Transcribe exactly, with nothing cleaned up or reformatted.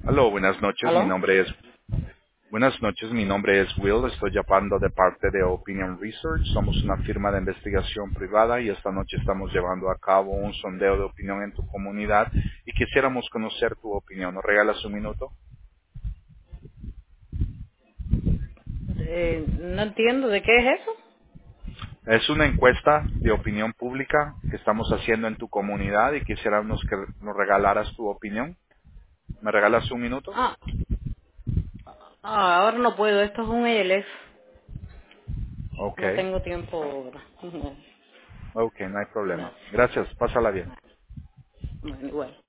Aló, buenas noches, mi ¿Aló? nombre es Buenas noches, mi nombre es Will, estoy llamando de parte de Opinion Research, somos una firma de investigación privada y esta noche estamos llevando a cabo un sondeo de opinión en tu comunidad y quisiéramos conocer tu opinión. ¿Nos regalas un minuto? Eh, no entiendo de qué es eso. Es una encuesta de opinión pública que estamos haciendo en tu comunidad y quisiéramos que nos regalaras tu opinión. ¿Me regalas un minuto? Ah, ah, ahora no puedo. Esto es un A L S. Ok, No tengo tiempo ahora. No, ok, no hay gracias. problema. Gracias, pásala bien. Bueno, igual.